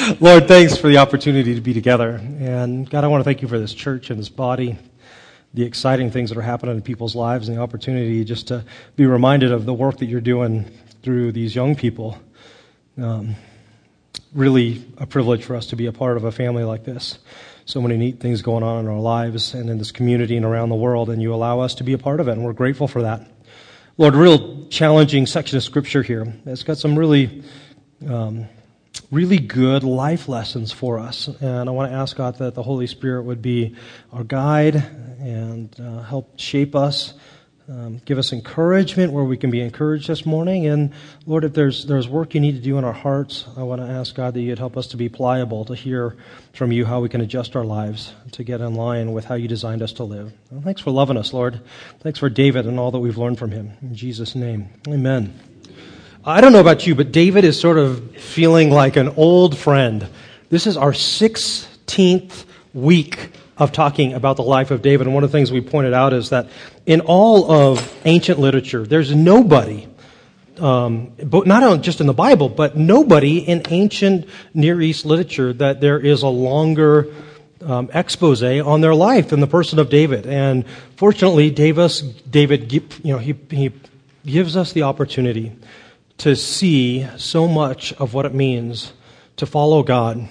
Lord, thanks for the opportunity to be together. And God, I want to thank you for this church and this body, the exciting things that are happening in people's lives, and the opportunity just to be reminded of the work that you're doing through these young people. Really a privilege for us to be a part of a family like this. So many neat things going on in our lives and in this community and around the world, and you allow us to be a part of it, and we're grateful for that. Lord, real challenging section of Scripture here. It's got some really good life lessons for us. And I want to ask God that the Holy Spirit would be our guide and help shape us, give us encouragement where we can be encouraged this morning. And Lord, if there's work you need to do in our hearts, I want to ask God that you'd help us to be pliable, to hear from you how we can adjust our lives to get in line with how you designed us to live. Well, thanks for loving us, Lord. Thanks for David and all that we've learned from him. In Jesus' name, amen. I don't know about you, but David is sort of feeling like an old friend. This is our 16th week of talking about the life of David. And one of the things we pointed out is that in all of ancient literature, there's nobody, but not just in the Bible, but nobody in ancient Near East literature that there is a longer expose on their life than the person of David. And fortunately, David, he gives us the opportunity to see so much of what it means to follow God.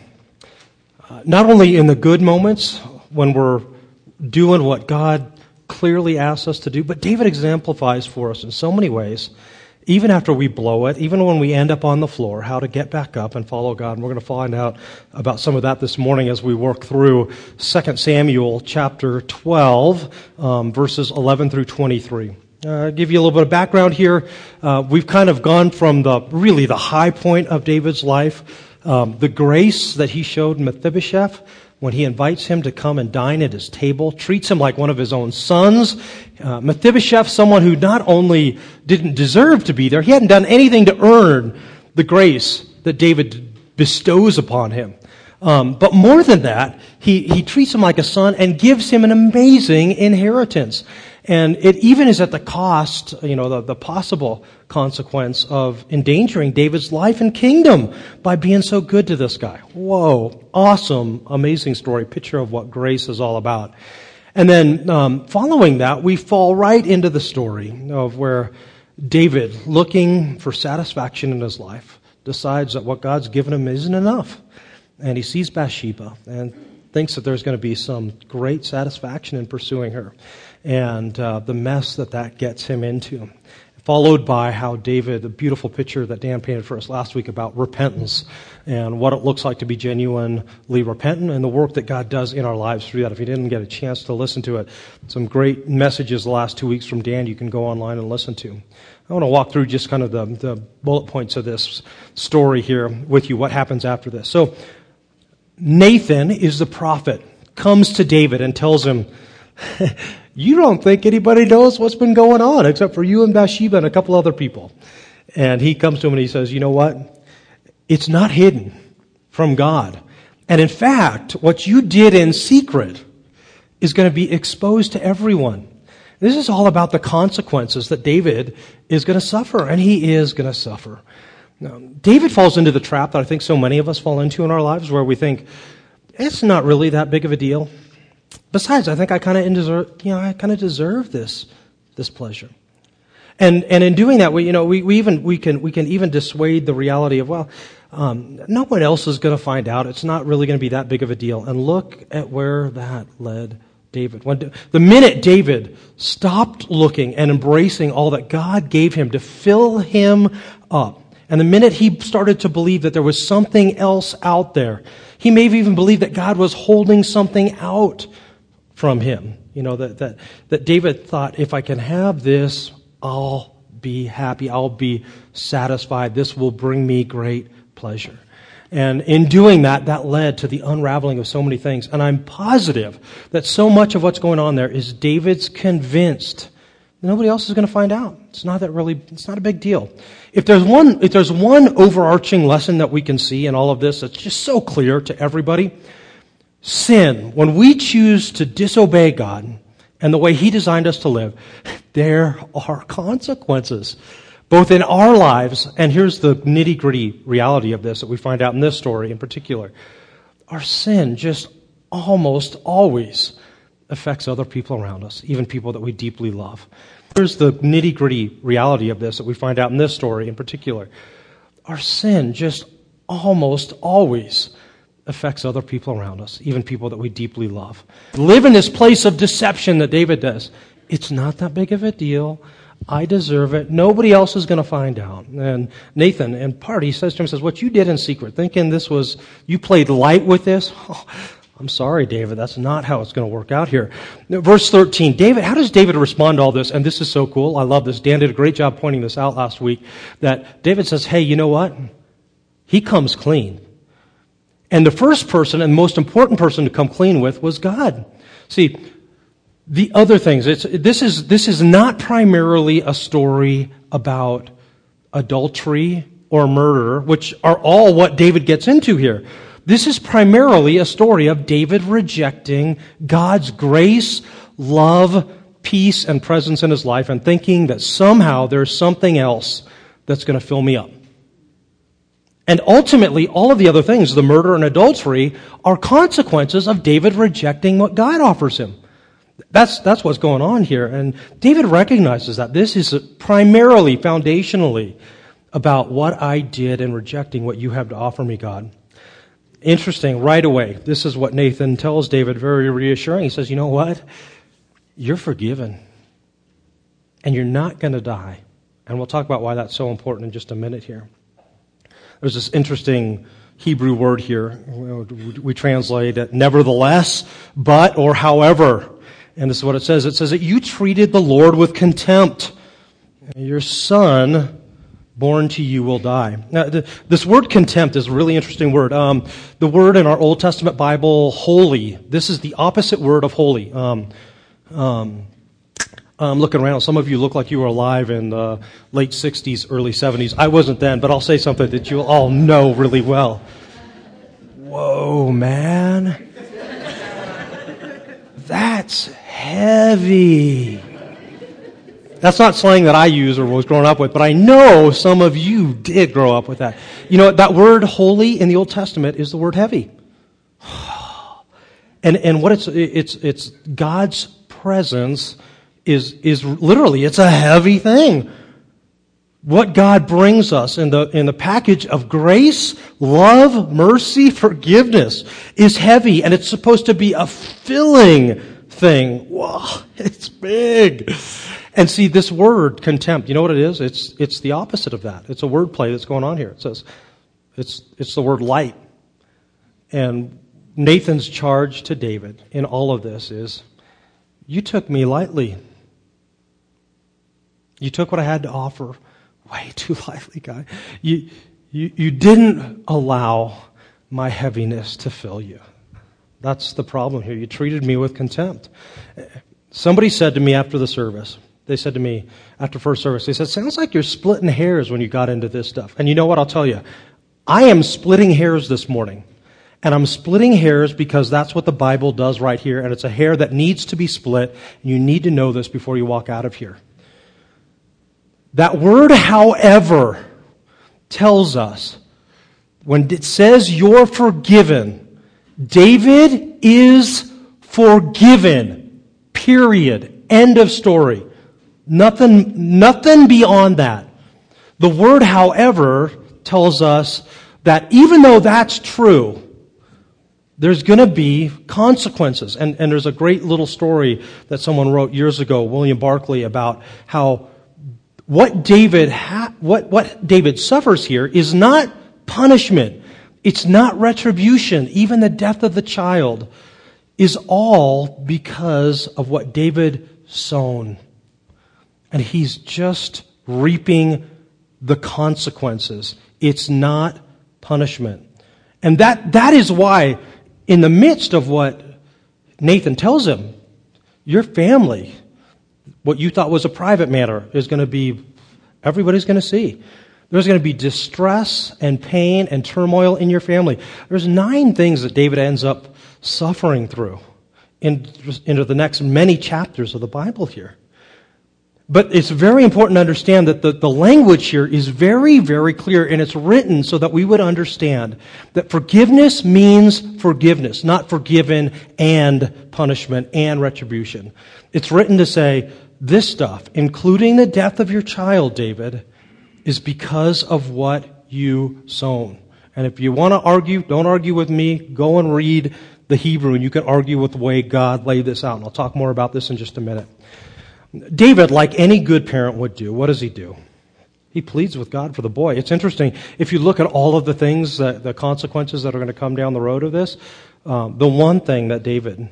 Not only in the good moments when we're doing what God clearly asks us to do, but David exemplifies for us in so many ways, even after we blow it, even when we end up on the floor, how to get back up and follow God. And we're going to find out about some of that this morning as we work through 2 Samuel chapter 12, verses 11 through 23. Give you a little bit of background here. We've kind of gone from the high point of David's life, the grace that he showed Mephibosheth when he invites him to come and dine at his table, treats him like one of his own sons. Mephibosheth, someone who not only didn't deserve to be there, he hadn't done anything to earn the grace that David bestows upon him. But more than that, he treats him like a son and gives him an amazing inheritance. And it even is at the cost, the possible consequence of endangering David's life and kingdom by being so good to this guy. Whoa, awesome, amazing story, picture of what grace is all about. And then following that, we fall right into the story of where David, looking for satisfaction in his life, decides that what God's given him isn't enough. And he sees Bathsheba and thinks that there's going to be some great satisfaction in pursuing her. And the mess that gets him into. Followed by how David, a beautiful picture that Dan painted for us last week about repentance and what it looks like to be genuinely repentant and the work that God does in our lives through that. If you didn't get a chance to listen to it, some great messages the last 2 weeks from Dan you can go online and listen to. I want to walk through just kind of the bullet points of this story here with you, what happens after this. So Nathan is the prophet, comes to David and tells him, you don't think anybody knows what's been going on except for you and Bathsheba and a couple other people. And he comes to him and he says, you know what? It's not hidden from God. And in fact, what you did in secret is going to be exposed to everyone. This is all about the consequences that David is going to suffer, and he is going to suffer. Now, David falls into the trap that I think so many of us fall into in our lives where we think, it's not really that big of a deal. Besides, I think I kind of deserve this pleasure, and in doing that, we can even dissuade the reality of no one else is going to find out. It's not really going to be that big of a deal. And look at where that led David. The minute David stopped looking and embracing all that God gave him to fill him up, and the minute he started to believe that there was something else out there, he may have even believed that God was holding something out from him. That David thought, if I can have this, I'll be happy, I'll be satisfied, this will bring me great pleasure. And in doing that, that led to the unraveling of so many things. And I'm positive that so much of what's going on there is David's convinced nobody else is going to find out. It's not a big deal. If there's one overarching lesson that we can see in all of this that's just so clear to everybody, sin, when we choose to disobey God and the way He designed us to live, there are consequences. both in our lives, and here's the nitty-gritty reality of this that we find out in this story in particular. Our sin just almost always affects other people around us, even people that we deeply love. Here's the nitty-gritty reality of this that we find out in this story in particular. Our sin just almost always affects other people around us, even people that we deeply love. Live in this place of deception that David does. It's not that big of a deal. I deserve it. Nobody else is going to find out. And Nathan, in part, he says to him, what you did in secret, thinking this was, you played light with this? Oh, I'm sorry, David. That's not how it's going to work out here. Verse 13, David, how does David respond to all this? And this is so cool. I love this. Dan did a great job pointing this out last week, that David says, hey, you know what? He comes clean. And the first person and most important person to come clean with was God. See, the other things, this is not primarily a story about adultery or murder, which are all what David gets into here. This is primarily a story of David rejecting God's grace, love, peace, and presence in his life and thinking that somehow there's something else that's going to fill me up. And ultimately, all of the other things, the murder and adultery, are consequences of David rejecting what God offers him. That's what's going on here. And David recognizes that this is primarily, foundationally, about what I did in rejecting what you have to offer me, God. Interesting, right away, this is what Nathan tells David, very reassuring. He says, you know what? You're forgiven. And you're not going to die. And we'll talk about why that's so important in just a minute here. There's this interesting Hebrew word here. We translate it nevertheless, but, or however. And this is what it says. It says that you treated the Lord with contempt. Your son, born to you, will die. Now, this word contempt is a really interesting word. The word in our Old Testament Bible, holy, this is the opposite word of holy. I'm looking around. Some of you look like you were alive in the late 60s, early 70s. I wasn't then, but I'll say something that you'll all know really well. Whoa, man. That's heavy. That's not slang that I use or was growing up with, but I know some of you did grow up with that. You know, that word holy in the Old Testament is the word heavy. And what it's God's presence is literally, it's a heavy thing. What God brings us in the package of grace, love, mercy, forgiveness is heavy, and it's supposed to be a filling thing. Whoa, it's big. And see, this word, contempt, you know what it is? It's the opposite of that. It's a word play that's going on here. It says, it's the word light. And Nathan's charge to David in all of this is, you took me lightly. You took what I had to offer way too lightly, God. You didn't allow my heaviness to fill you. That's the problem here. You treated me with contempt. Somebody said to me after the service, they said to me after first service, they said, sounds like you're splitting hairs when you got into this stuff. And you know what? I'll tell you. I am splitting hairs this morning. And I'm splitting hairs because that's what the Bible does right here. And it's a hair that needs to be split. And you need to know this before you walk out of here. That word, however, tells us when it says you're forgiven, David is forgiven. Period. End of story. Nothing beyond that. The word, however, tells us that even though that's true, there's going to be consequences. And there's a great little story that someone wrote years ago, William Barclay, about how what David suffers here is not punishment. It's not retribution. Even the death of the child is all because of what David sown. And he's just reaping the consequences. It's not punishment. And that is why, in the midst of what Nathan tells him, your family, what you thought was a private matter, is going to be, everybody's going to see. There's going to be distress and pain and turmoil in your family. There's 9 things that David ends up suffering through into the next many chapters of the Bible here. But it's very important to understand that the language here is very, very clear, and it's written so that we would understand that forgiveness means forgiveness, not forgiven and punishment and retribution. It's written to say, this stuff, including the death of your child, David, is because of what you sown. And if you want to argue, don't argue with me. Go and read the Hebrew, and you can argue with the way God laid this out. And I'll talk more about this in just a minute. David, like any good parent would do, what does he do? He pleads with God for the boy. It's interesting. If you look at all of the things, the consequences that are going to come down the road of this, the one thing that David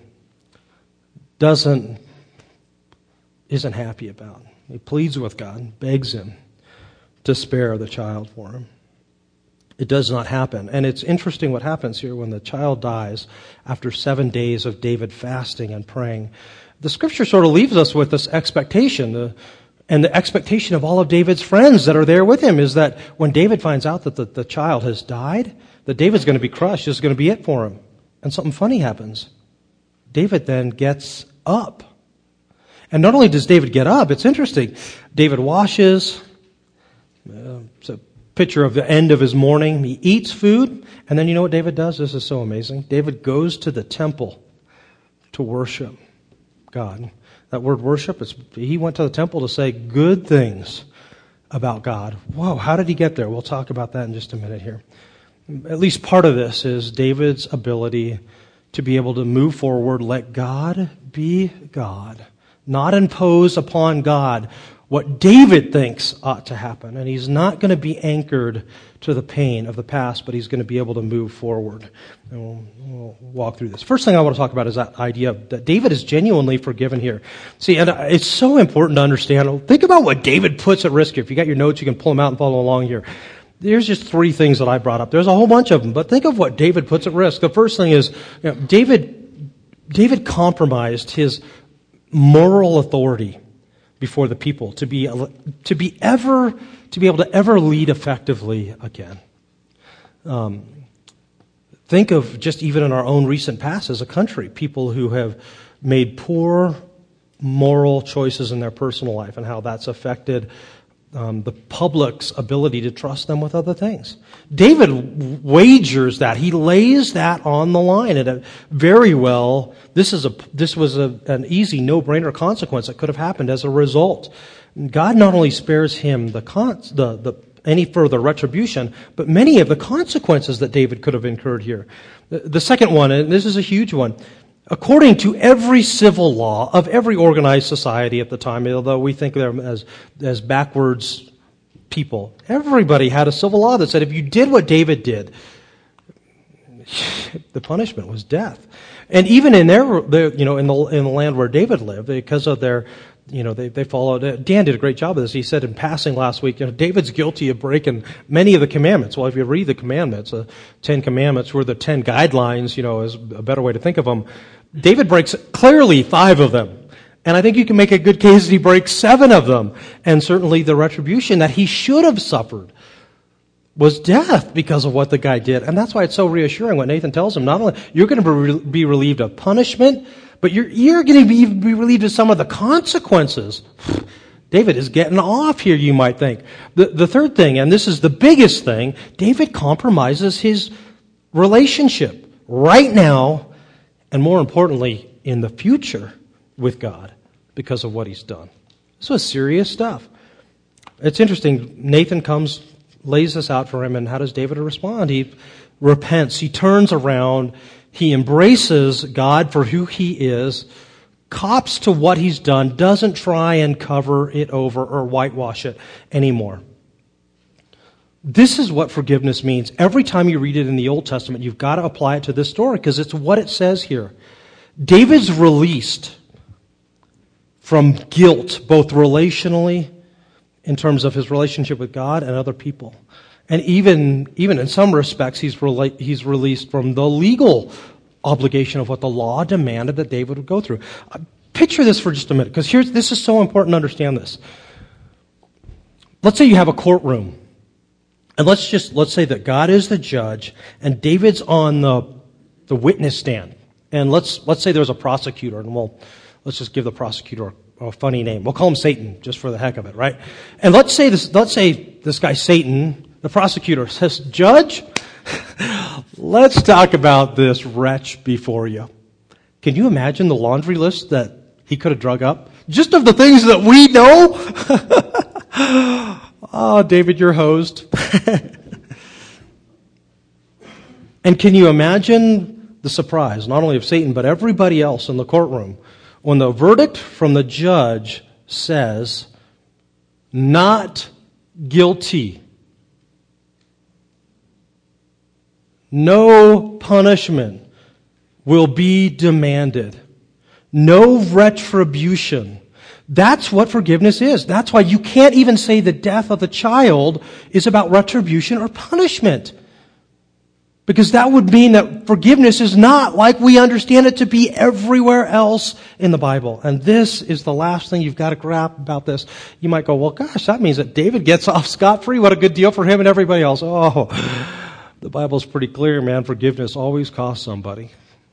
isn't happy about. He pleads with God, begs him to spare the child for him. It does not happen. And it's interesting what happens here when the child dies after 7 days of David fasting and praying. The scripture sort of leaves us with this expectation, and the expectation of all of David's friends that are there with him is that when David finds out that the child has died, that David's going to be crushed. This is going to be it for him. And something funny happens. David then gets up. And not only does David get up, it's interesting. David washes. It's a picture of the end of his morning. He eats food. And then you know what David does? This is so amazing. David goes to the temple to worship God. That word worship, he went to the temple to say good things about God. Whoa, how did he get there? We'll talk about that in just a minute here. At least part of this is David's ability to be able to move forward, let God be God, not impose upon God what David thinks ought to happen. And he's not going to be anchored to the pain of the past, but he's going to be able to move forward. And we'll walk through this. First thing I want to talk about is that idea that David is genuinely forgiven here. See, and it's so important to understand. Think about what David puts at risk here. If you got your notes, you can pull them out and follow along here. There's just 3 things that I brought up. There's a whole bunch of them, but think of what David puts at risk. The first thing is, David compromised his moral authority before the people to be able to ever lead effectively again. Think of just even in our own recent past as a country, people who have made poor moral choices in their personal life and how that's affected the public's ability to trust them with other things. David wagers that. He lays that on the line. And very well, this was an easy no-brainer consequence that could have happened as a result. God not only spares him any further retribution, but many of the consequences that David could have incurred here. The second one, and this is a huge one, according to every civil law of every organized society at the time, although we think of them as backwards people, everybody had a civil law that said if you did what David did, the punishment was death. And even in in the land where David lived, because of their, they followed. Dan did a great job of this. He said in passing last week, David's guilty of breaking many of the commandments. Well, if you read the commandments, 10 commandments were the 10 guidelines, is a better way to think of them. David breaks clearly 5 of them. And I think you can make a good case that he breaks 7 of them. And certainly the retribution that he should have suffered was death because of what the guy did. And that's why it's so reassuring when Nathan tells him, not only you're going to be relieved of punishment, but you're going to be relieved of some of the consequences. David is getting off here, you might think. The third thing, and this is the biggest thing, David compromises his relationship right now, and more importantly, in the future with God because of what he's done. This was serious stuff. It's interesting. Nathan comes, lays this out for him, and how does David respond? He repents. He turns around. He embraces God for who he is, cops to what he's done, doesn't try and cover it over or whitewash it anymore. This is what forgiveness means. Every time you read it in the Old Testament, you've got to apply it to this story because it's what it says here. David's released from guilt, both relationally, in terms of his relationship with God and other people. And even in some respects, he's released from the legal obligation of what the law demanded that David would go through. Picture this for just a minute, because this is so important to understand this. Let's say you have a courtroom. And let's say that God is the judge and David's on the witness stand. And let's say there's a prosecutor, and let's just give the prosecutor a funny name. We'll call him Satan, just for the heck of it, right? And let's say this guy Satan, the prosecutor, says, Judge, let's talk about this wretch before you. Can you imagine the laundry list that he could have drug up? Just of the things that we know? Oh, David, you're hosed. And can you imagine the surprise, not only of Satan, but everybody else in the courtroom, when the verdict from the judge says, not guilty. No punishment will be demanded. No retribution. That's what forgiveness is. That's why you can't even say the death of the child is about retribution or punishment. Because that would mean that forgiveness is not like we understand it to be everywhere else in the Bible. And this is the last thing you've got to grab about this. You might go, well, gosh, that means that David gets off scot-free. What a good deal for him and everybody else. Oh, the Bible's pretty clear, man. Forgiveness always costs somebody.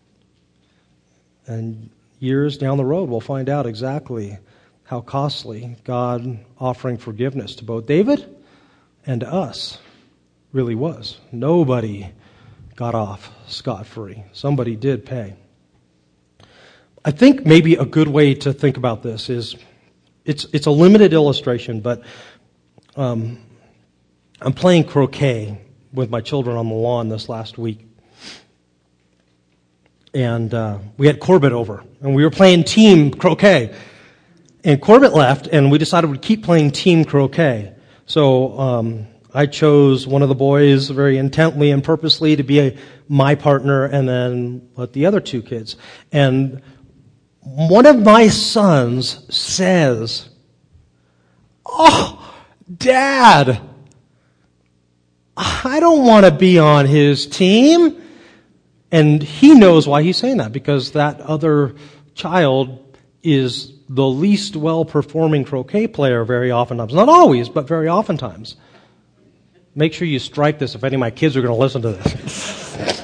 And years down the road, we'll find out exactly how costly God offering forgiveness to both David and to us really was. Nobody got off scot-free. Somebody did pay. I think maybe a good way to think about this is, it's a limited illustration, but I'm playing croquet with my children on the lawn this last week. And we had Corbett over, and we were playing team croquet. And Corbett left, and we decided we'd keep playing team croquet. So I chose one of the boys very intently and purposely to be my partner, and then let the other two kids. And one of my sons says, "Oh, Dad, I don't want to be on his team." And he knows why he's saying that, because that other child is the least well-performing croquet player very oftentimes. Not always, but very oftentimes. Make sure you strike this if any of my kids are going to listen to this.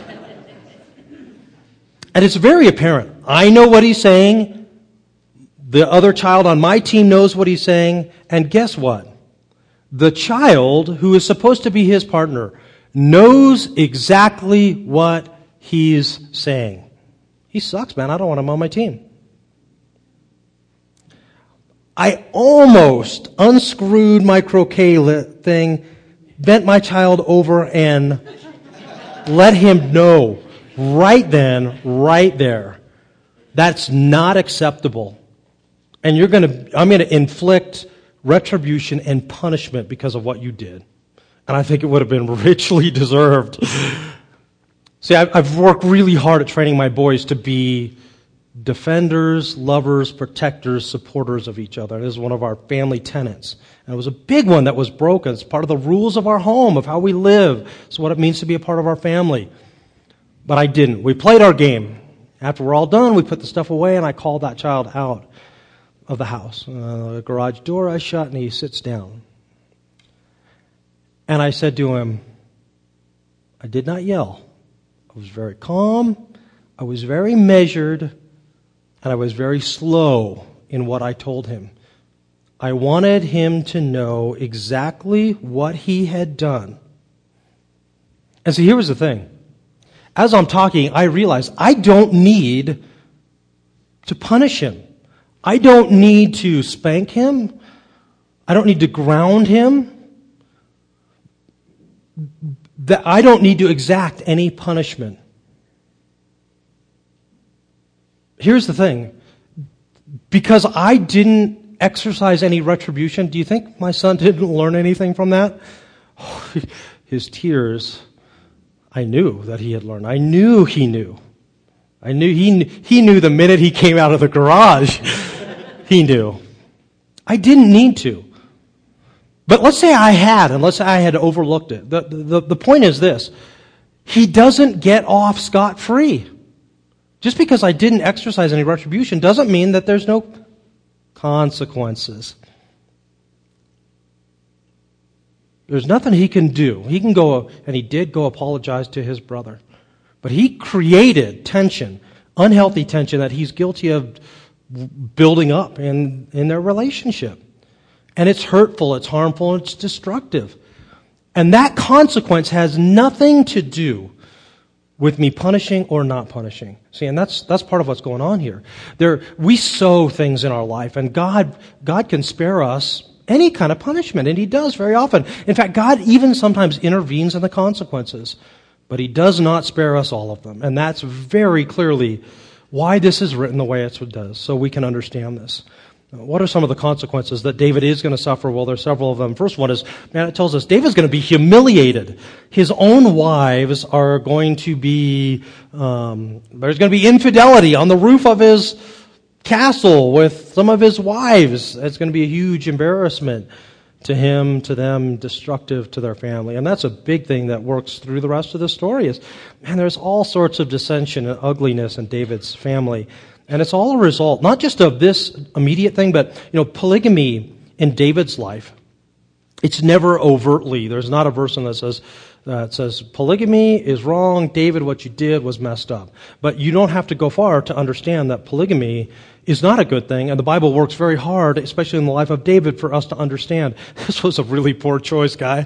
And it's very apparent. I know what he's saying. The other child on my team knows what he's saying. And guess what? The child who is supposed to be his partner knows exactly what he's saying. He sucks, man. I don't want him on my team. I almost unscrewed my croquet thing, bent my child over, and let him know right then, right there, that's not acceptable. And I'm going to inflict retribution and punishment because of what you did. And I think it would have been richly deserved. See, I've worked really hard at training my boys to be defenders, lovers, protectors, supporters of each other. This is one of our family tenets. And it was a big one that was broken. It's part of the rules of our home, of how we live. It's what it means to be a part of our family. But I didn't. We played our game. After we're all done, we put the stuff away, and I called that child out of the house. The garage door I shut, and he sits down. And I said to him, I did not yell. I was very calm. I was very measured. And I was very slow in what I told him. I wanted him to know exactly what he had done. And so here was the thing. As I'm talking, I realize I don't need to punish him. I don't need to spank him. I don't need to ground him. I don't need to exact any punishment. Here's the thing. Because I didn't exercise any retribution, do you think my son didn't learn anything from that? His tears, I knew that he had learned. I knew he knew. I knew he knew the minute he came out of the garage. He knew. I didn't need to. But let's say I had, and let's say I had overlooked it. The point is this. He doesn't get off scot-free. Just because I didn't exercise any retribution doesn't mean that there's no consequences. There's nothing he can do. He can go, and he did go apologize to his brother. But he created tension, unhealthy tension that he's guilty of building up in their relationship. And it's hurtful, it's harmful, it's destructive. And that consequence has nothing to do with me punishing or not punishing. See, and that's part of what's going on here. We sow things in our life, and God can spare us any kind of punishment, and He does very often. In fact, God even sometimes intervenes in the consequences, but He does not spare us all of them. And that's very clearly why this is written the way it does, so we can understand this. What are some of the consequences that David is going to suffer? Well, there's several of them. First one is, it tells us David's going to be humiliated. His own wives are going to be, there's going to be infidelity on the roof of his castle with some of his wives. It's going to be a huge embarrassment to him, to them, destructive to their family. And that's a big thing that works through the rest of the story is, there's all sorts of dissension and ugliness in David's family. And it's all a result, not just of this immediate thing, but, polygamy in David's life. It's never overtly. There's not a verse in that says, polygamy is wrong, David, what you did was messed up. But you don't have to go far to understand that polygamy is not a good thing, and the Bible works very hard, especially in the life of David, for us to understand this was a really poor choice, guy.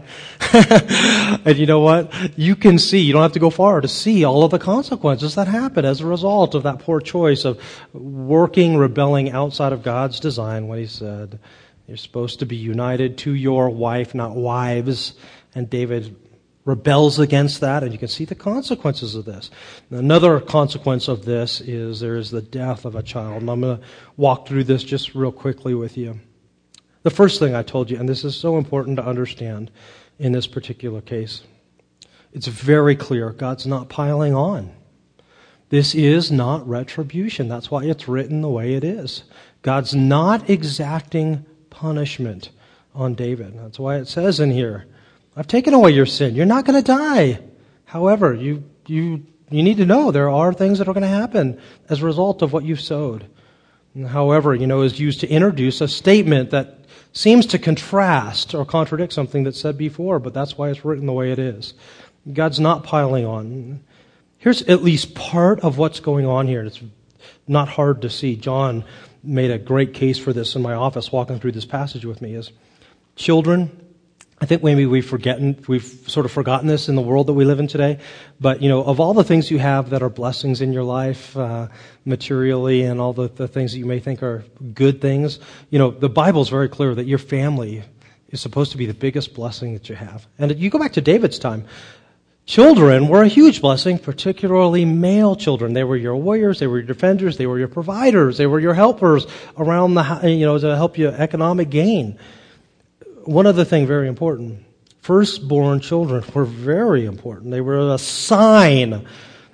And you know what? You can see, you don't have to go far to see all of the consequences that happen as a result of that poor choice of rebelling outside of God's design when He said, you're supposed to be united to your wife, not wives. And David rebels against that, and you can see the consequences of this. Another consequence of this is there is the death of a child. And I'm going to walk through this just real quickly with you. The first thing I told you, and this is so important to understand in this particular case, it's very clear God's not piling on. This is not retribution. That's why it's written the way it is. God's not exacting punishment on David. That's why it says in here, I've taken away your sin. You're not going to die. However, you need to know there are things that are going to happen as a result of what you've sowed. And however, is used to introduce a statement that seems to contrast or contradict something that's said before, but that's why it's written the way it is. God's not piling on. Here's at least part of what's going on here. It's not hard to see. John made a great case for this in my office walking through this passage with me. Is children, I think maybe we've sort of forgotten this in the world that we live in today. But, of all the things you have that are blessings in your life, materially, and all the things that you may think are good things, the Bible's very clear that your family is supposed to be the biggest blessing that you have. And you go back to David's time. Children were a huge blessing, particularly male children. They were your warriors, they were your defenders, they were your providers, they were your helpers around to help you economic gain. One other thing very important, firstborn children were very important. They were a sign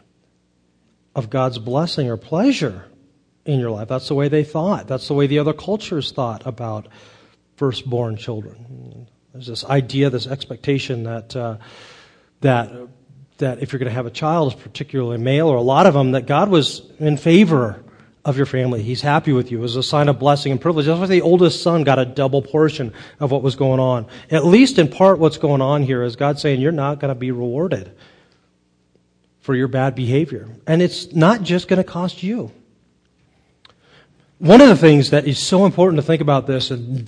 of God's blessing or pleasure in your life. That's the way they thought. That's the way the other cultures thought about firstborn children. There's this idea, this expectation that if you're going to have a child, particularly male, or a lot of them, that God was in favor of your family. He's happy with you. It was a sign of blessing and privilege. That's why the oldest son got a double portion of what was going on. At least in part what's going on here is God saying you're not going to be rewarded for your bad behavior. And it's not just going to cost you. One of the things that is so important to think about this, and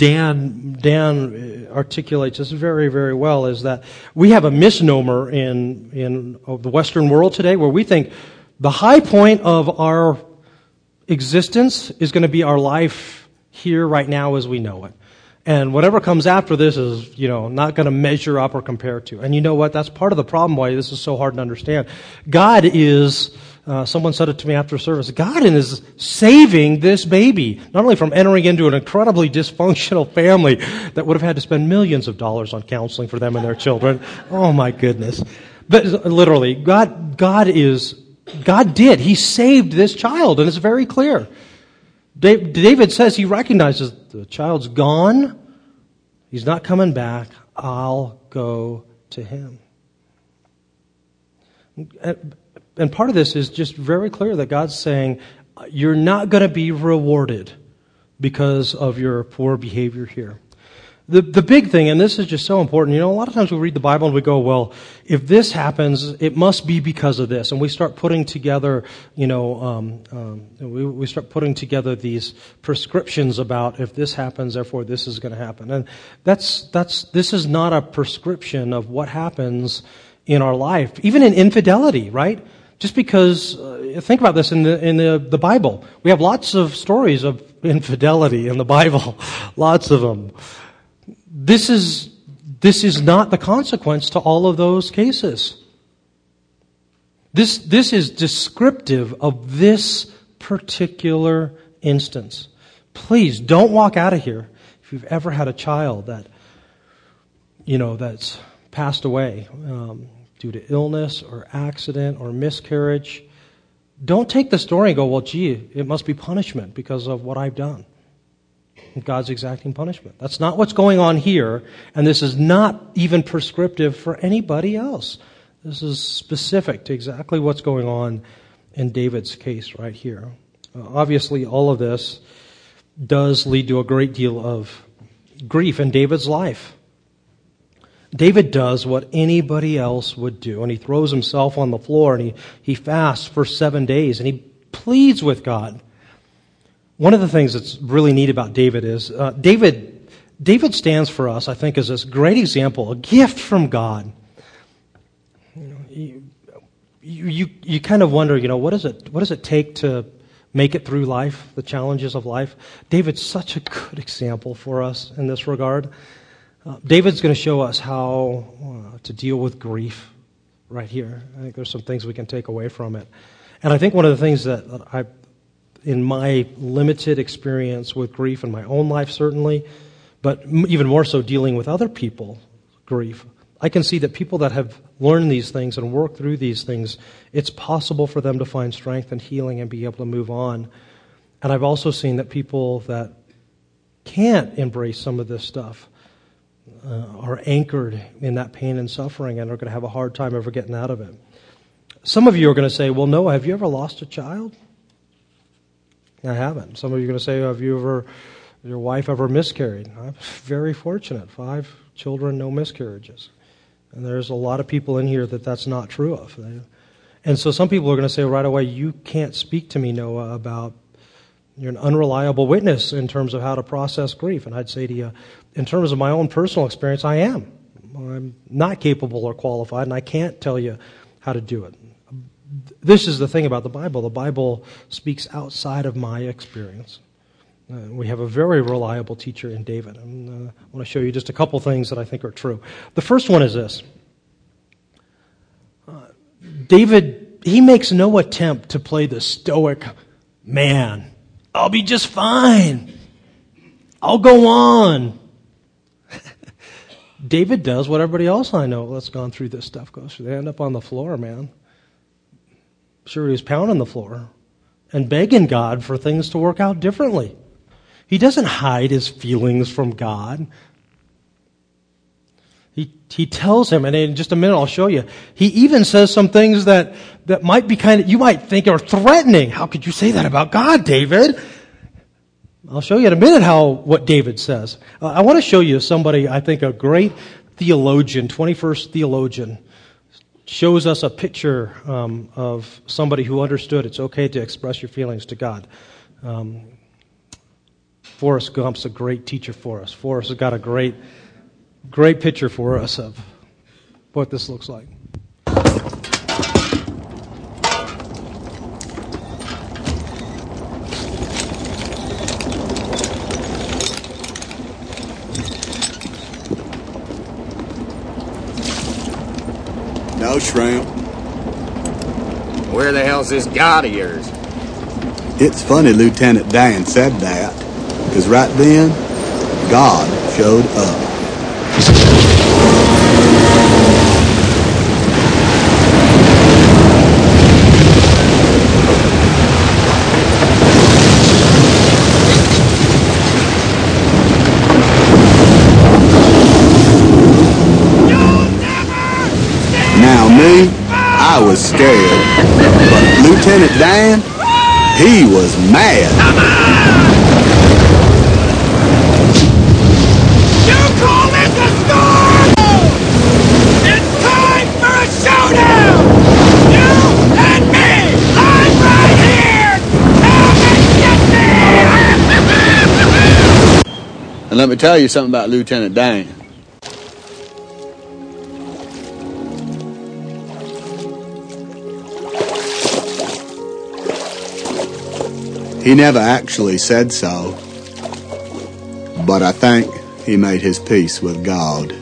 Dan articulates this very, very well, is that we have a misnomer in the Western world today where we think the high point of our existence is going to be our life here right now as we know it. And whatever comes after this is, not going to measure up or compare to. And you know what? That's part of the problem why this is so hard to understand. God is, someone said it to me after service, God is saving this baby, not only from entering into an incredibly dysfunctional family that would have had to spend millions of dollars on counseling for them and their children. Oh my goodness. But literally, God did. He saved this child, and it's very clear. David says he recognizes the child's gone. He's not coming back. I'll go to him. And part of this is just very clear that God's saying, you're not going to be rewarded because of your poor behavior here. The big thing, and this is just so important, a lot of times we read the Bible and we go, well, if this happens, it must be because of this. And we start putting together, we start putting together these prescriptions about if this happens, therefore this is going to happen. And this is not a prescription of what happens in our life, even in infidelity, right? Just because, think about this in the Bible. We have lots of stories of infidelity in the Bible, lots of them. This is not the consequence to all of those cases. This is descriptive of this particular instance. Please don't walk out of here if you've ever had a child that, that's passed away due to illness or accident or miscarriage. Don't take the story and go, well, gee, it must be punishment because of what I've done. God's exacting punishment. That's not what's going on here, and this is not even prescriptive for anybody else. This is specific to exactly what's going on in David's case right here. Obviously, all of this does lead to a great deal of grief in David's life. David does what anybody else would do, and he throws himself on the floor, and he fasts for 7 days, and he pleads with God. One of the things that's really neat about David is David stands for us, I think, as this great example, a gift from God. You kind of wonder, what does it take to make it through life, the challenges of life? David's such a good example for us in this regard. David's going to show us how to deal with grief right here. I think there's some things we can take away from it. And I think one of the things that in my limited experience with grief in my own life, certainly, but even more so dealing with other people's grief, I can see that people that have learned these things and worked through these things, it's possible for them to find strength and healing and be able to move on. And I've also seen that people that can't embrace some of this stuff are anchored in that pain and suffering and are going to have a hard time ever getting out of it. Some of you are going to say, well, Noah, have you ever lost a child? I haven't. Some of you are going to say, have your wife ever miscarried? I'm very fortunate. 5 children, no miscarriages. And there's a lot of people in here that's not true of. And so some people are going to say right away, you can't speak to me, Noah, about you're an unreliable witness in terms of how to process grief. And I'd say to you, in terms of my own personal experience, I am. I'm not capable or qualified, and I can't tell you how to do it. This is the thing about the Bible. The Bible speaks outside of my experience. We have a very reliable teacher in David. I want to show you just a couple things that I think are true. The first one is this. David, he makes no attempt to play the stoic man. I'll be just fine. I'll go on. David does what everybody else I know that's gone through this stuff goes through. They end up on the floor, man. Sure, he was pounding the floor and begging God for things to work out differently. He doesn't hide his feelings from God. He tells him, and in just a minute I'll show you, he even says some things that might be you might think are threatening. How could you say that about God, David? I'll show you in a minute what David says. I want to show you somebody, I think, a great theologian, 21st theologian, shows us a picture of somebody who understood it's okay to express your feelings to God. Forrest Gump's a great teacher for us. Forrest has got a great picture for us of what this looks like. No shrimp. Where the hell's this God of yours? It's funny Lieutenant Dan said that, because right then, God showed up. Now me, I was scared, but Lieutenant Dan, he was mad. You And let me tell you something about Lieutenant Dan. He never actually said so, but I think he made his peace with God.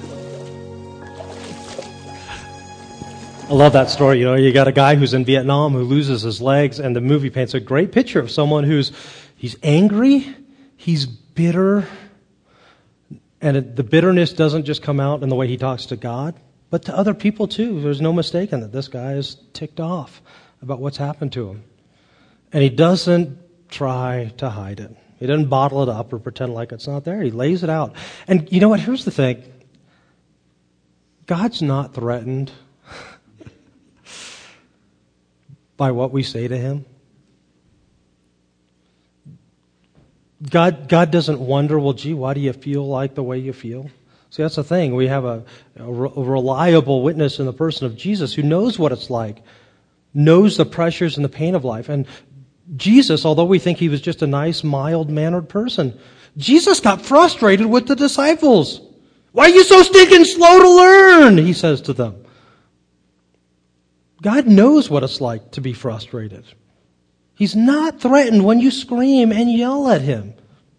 I love that story. You know, you got a guy who's in Vietnam who loses his legs, and the movie paints a great picture of someone he's angry, he's bitter, and the bitterness doesn't just come out in the way he talks to God, but to other people too. There's no mistaking that this guy is ticked off about what's happened to him. And he doesn't try to hide it. He doesn't bottle it up or pretend like it's not there. He lays it out. And you know what? Here's the thing. God's not threatened by what we say to him. God doesn't wonder, well, gee, why do you feel like the way you feel? See, that's the thing. We have a reliable witness in the person of Jesus who knows what it's like, knows the pressures and the pain of life. And Jesus, although we think he was just a nice, mild-mannered person, Jesus got frustrated with the disciples. Why are you so stinking slow to learn? He says to them. God knows what it's like to be frustrated. He's not threatened when you scream and yell at him.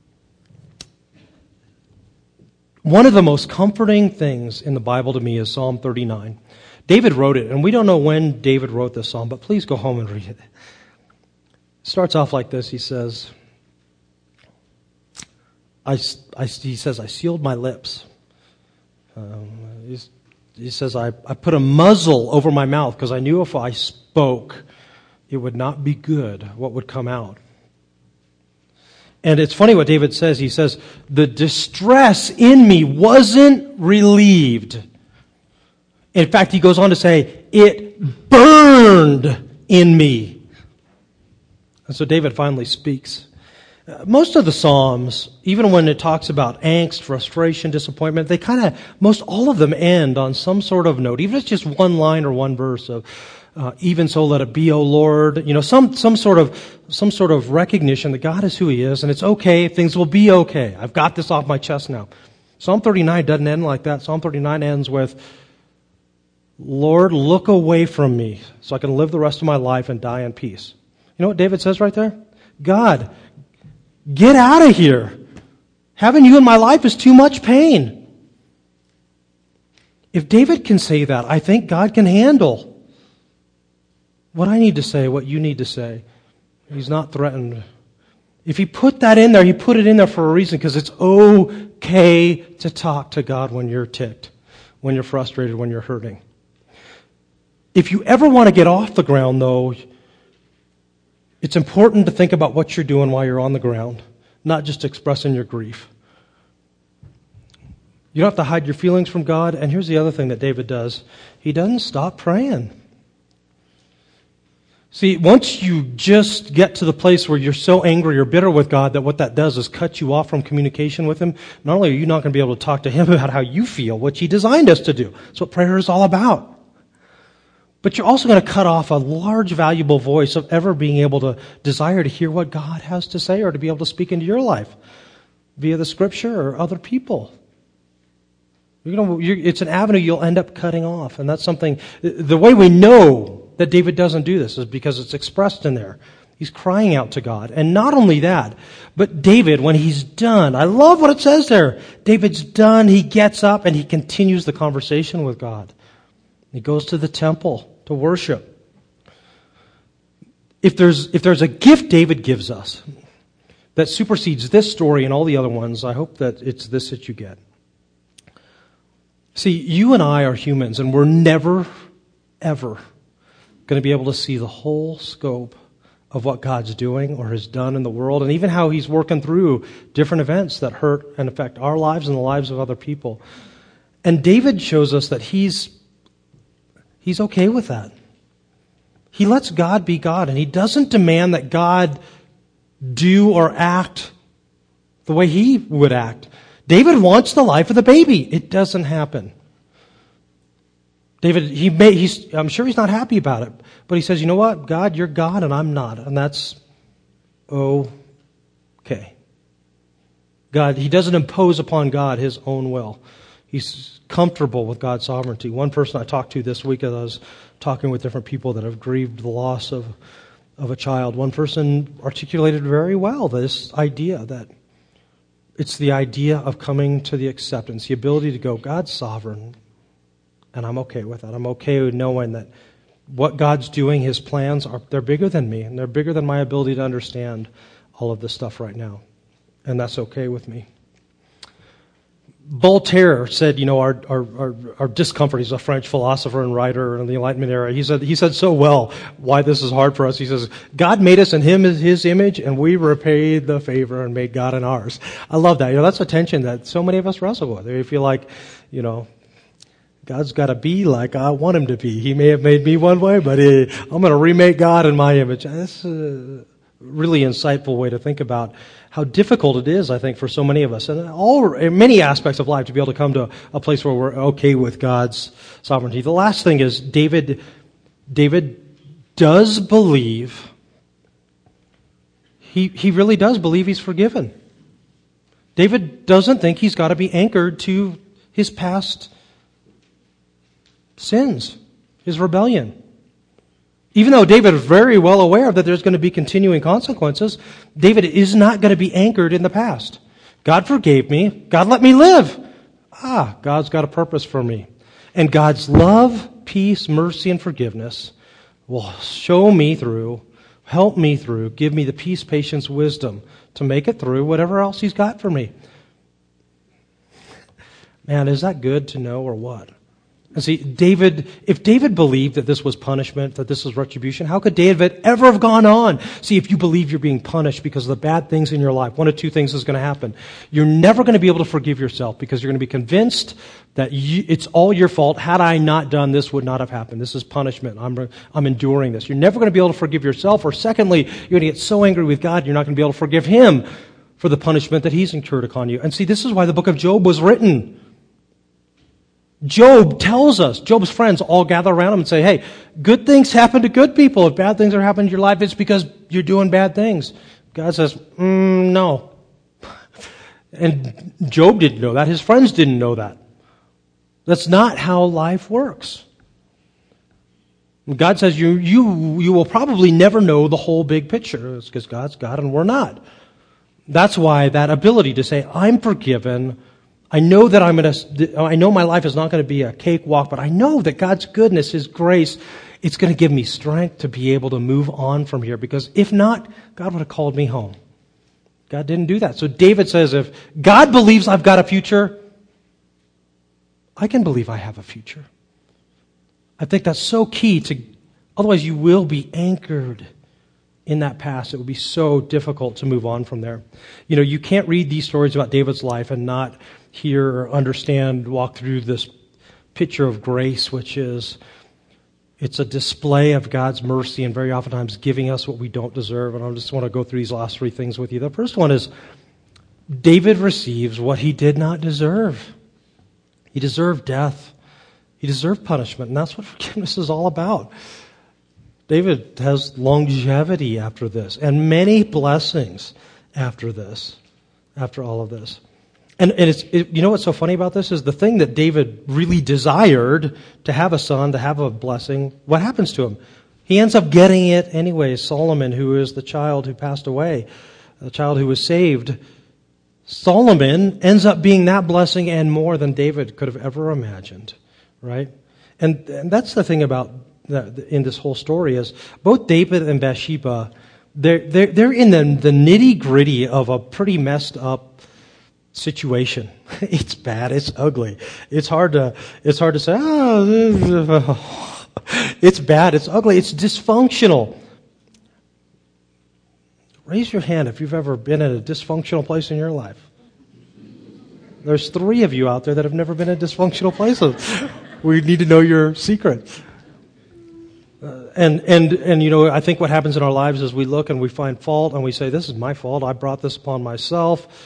One of the most comforting things in the Bible to me is Psalm 39. David wrote it, and we don't know when David wrote this psalm, but please go home and read it. It starts off like this. He says, I sealed my lips. He says, I put a muzzle over my mouth because I knew if I spoke, it would not be good what would come out. And it's funny what David says. He says, the distress in me wasn't relieved. In fact, he goes on to say, it burned in me. And so David finally speaks. Most of the Psalms, even when it talks about angst, frustration, disappointment, they most all of them end on some sort of note, even if it's just one line or one verse of, even so let it be, O Lord. You know, some sort of recognition that God is who he is, and it's okay, things will be okay. I've got this off my chest now. Psalm 39 doesn't end like that. Psalm 39 ends with, Lord, look away from me so I can live the rest of my life and die in peace. You know what David says right there? God, get out of here. Having you in my life is too much pain. If David can say that, I think God can handle what I need to say, what you need to say. He's not threatened. If he put that in there, he put it in there for a reason, because it's okay to talk to God when you're ticked, when you're frustrated, when you're hurting. If you ever want to get off the ground, though, it's important to think about what you're doing while you're on the ground, not just expressing your grief. You don't have to hide your feelings from God. And here's the other thing that David does. He doesn't stop praying. See, once you just get to the place where you're so angry or bitter with God that what that does is cut you off from communication with him, not only are you not going to be able to talk to him about how you feel, which he designed us to do. That's what prayer is all about. But you're also going to cut off a large, valuable voice of ever being able to desire to hear what God has to say or to be able to speak into your life via the Scripture or other people. It's an avenue you'll end up cutting off. And that's something, the way we know that David doesn't do this is because it's expressed in there. He's crying out to God. And not only that, but David, when he's done, I love what it says there. David's done, he gets up and he continues the conversation with God. He goes to the temple to worship. If there's a gift David gives us that supersedes this story and all the other ones, I hope that it's this that you get. See, you and I are humans, and we're never, ever going to be able to see the whole scope of what God's doing or has done in the world, and even how he's working through different events that hurt and affect our lives and the lives of other people. And David shows us that he's okay with that. He lets God be God, and he doesn't demand that God do or act the way he would act. David wants the life of the baby. It doesn't happen. David, I'm sure he's not happy about it, but he says, you know what? God, you're God and I'm not, and that's okay. He doesn't impose upon God his own will. He's comfortable with God's sovereignty. One person I talked to this week as I was talking with different people that have grieved the loss of a child, one person articulated very well this idea that it's the idea of coming to the acceptance, the ability to go, God's sovereign, and I'm okay with that. I'm okay with knowing that what God's doing, his plans, they're bigger than me, and they're bigger than my ability to understand all of this stuff right now. And that's okay with me. Voltaire said, our discomfort, he's a French philosopher and writer in the Enlightenment era, he said so well why this is hard for us. He says, God made us in his image, and we repaid the favor and made God in ours. I love that. That's a tension that so many of us wrestle with. We feel like, God's got to be like I want him to be. He may have made me one way, but I'm going to remake God in my image. That's a really insightful way to think about how difficult it is, I think, for so many of us, and in many aspects of life, to be able to come to a place where we're okay with God's sovereignty. The last thing is David does believe, he really does believe he's forgiven. David doesn't think he's got to be anchored to his past sins, his rebellion. Even though David is very well aware that there's going to be continuing consequences, David is not going to be anchored in the past. God forgave me. God let me live. God's got a purpose for me. And God's love, peace, mercy, and forgiveness will show me through, help me through, give me the peace, patience, wisdom to make it through whatever else he's got for me. Man, is that good to know or what? And see, if David believed that this was punishment, that this was retribution, how could David ever have gone on? See, if you believe you're being punished because of the bad things in your life, one of two things is going to happen. You're never going to be able to forgive yourself because you're going to be convinced that it's all your fault. Had I not done this, would not have happened. This is punishment. I'm enduring this. You're never going to be able to forgive yourself. Or secondly, you're going to get so angry with God, you're not going to be able to forgive him for the punishment that he's incurred upon you. And see, this is why the book of Job was written. Job tells us, Job's friends all gather around him and say, hey, good things happen to good people. If bad things are happening in your life, it's because you're doing bad things. God says, no. And Job didn't know that. His friends didn't know that. That's not how life works. God says you will probably never know the whole big picture. It's because God's God and we're not. That's why that ability to say, I'm forgiven, I know that I know my life is not going to be a cakewalk, but I know that God's goodness, his grace, it's going to give me strength to be able to move on from here. Because if not, God would have called me home. God didn't do that. So David says, if God believes I've got a future, I can believe I have a future. I think that's so key otherwise you will be anchored in that past. It would be so difficult to move on from there. You can't read these stories about David's life and not hear or understand, walk through this picture of grace, which is, it's a display of God's mercy and very oftentimes giving us what we don't deserve. And I just want to go through these last three things with you. The first one is, David receives what he did not deserve. He deserved death. He deserved punishment. And that's what forgiveness is all about. David has longevity after this and many blessings after this, after all of this. And you know what's so funny about this is the thing that David really desired, to have a son, to have a blessing, what happens to him? He ends up getting it anyway. Solomon, who is the child who passed away, the child who was saved, Solomon ends up being that blessing and more than David could have ever imagined, right? And that's the thing about in this whole story is both David and Bathsheba, they're in the nitty-gritty of a pretty messed up situation. It's bad. It's ugly. It's hard to say, it's bad. It's ugly. It's dysfunctional. Raise your hand if you've ever been in a dysfunctional place in your life. There's 3 of you out there that have never been in dysfunctional places. We need to know your secret. And I think what happens in our lives is we look and we find fault and we say, this is my fault. I brought this upon myself.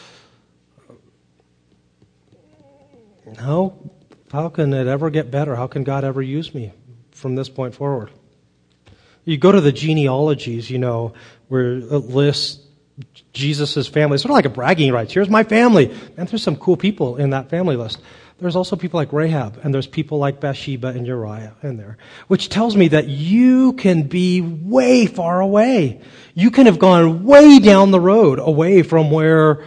How can it ever get better? How can God ever use me from this point forward? You go to the genealogies, where it lists Jesus' family. It's sort of like a bragging rights. Here's my family. And there's some cool people in that family list. There's also people like Rahab, and there's people like Bathsheba and Uriah in there, which tells me that you can be way far away. You can have gone way down the road away from where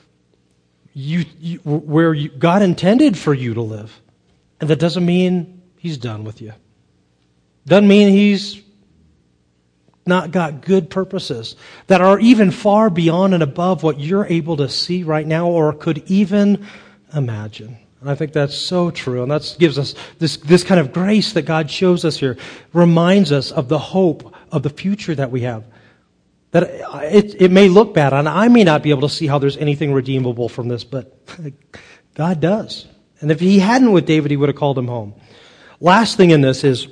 God intended for you to live. And that doesn't mean He's done with you. Doesn't mean He's not got good purposes that are even far beyond and above what you're able to see right now or could even imagine. And I think that's so true. And that gives us this kind of grace that God shows us here, reminds us of the hope of the future that we have. That it may look bad, and I may not be able to see how there's anything redeemable from this, but God does. And if He hadn't with David, He would have called him home. Last thing in this is,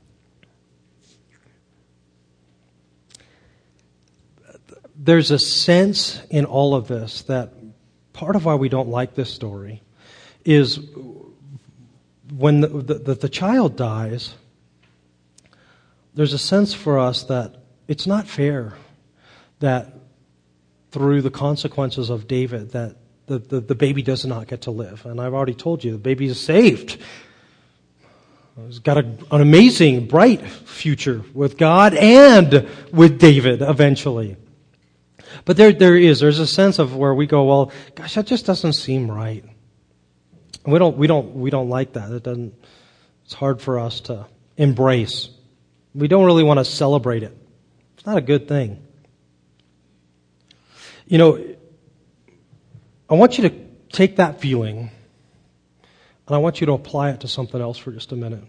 there's a sense in all of this that part of why we don't like this story is when the child dies, there's a sense for us that it's not fair that through the consequences of David that the baby does not get to live. And I've already told you, the baby is saved. He's got an amazing, bright future with God and with David eventually. But there's a sense of where we go, well, gosh, that just doesn't seem right. We don't like that. It's hard for us to embrace. We don't really want to celebrate it. It's not a good thing. You know, I want you to take that feeling and I want you to apply it to something else for just a minute.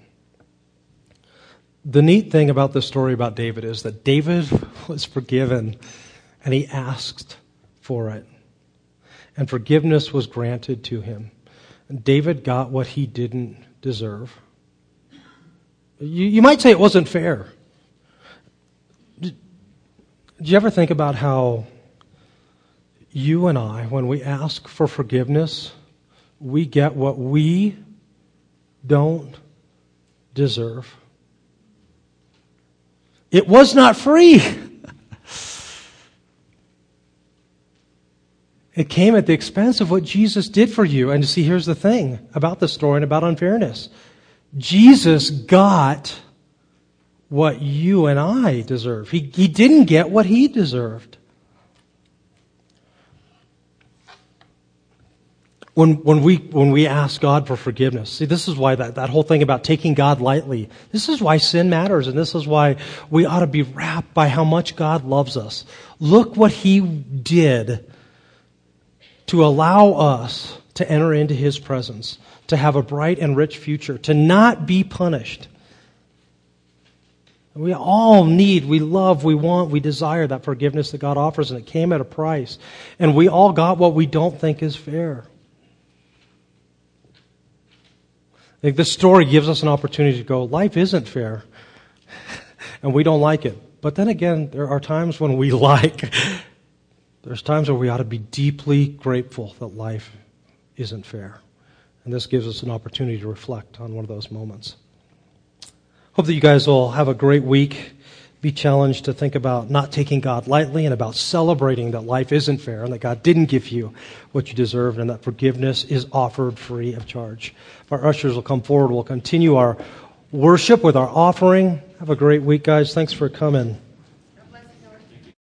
The neat thing about this story about David is that David was forgiven and he asked for it. And forgiveness was granted to him. And David got what he didn't deserve. You might say it wasn't fair. Did you ever think about how you and I, when we ask for forgiveness, we get what we don't deserve? It was not free. It came at the expense of what Jesus did for you. And you see, here's the thing about this story and about unfairness. Jesus got what you and I deserve. He didn't get what He deserved. When we ask God for forgiveness, see, this is why that whole thing about taking God lightly, this is why sin matters, and this is why we ought to be wrapped by how much God loves us. Look what He did to allow us to enter into His presence, to have a bright and rich future, to not be punished. We all need, we love, we want, we desire that forgiveness that God offers, and it came at a price. And we all got what we don't think is fair. I think this story gives us an opportunity to go, life isn't fair, and we don't like it. But then again, there are times when we there's times where we ought to be deeply grateful that life isn't fair. And this gives us an opportunity to reflect on one of those moments. Hope that you guys will have a great week. Be challenged to think about not taking God lightly and about celebrating that life isn't fair and that God didn't give you what you deserved and that forgiveness is offered free of charge. If our ushers will come forward, we'll continue our worship with our offering. Have a great week, guys. Thanks for coming.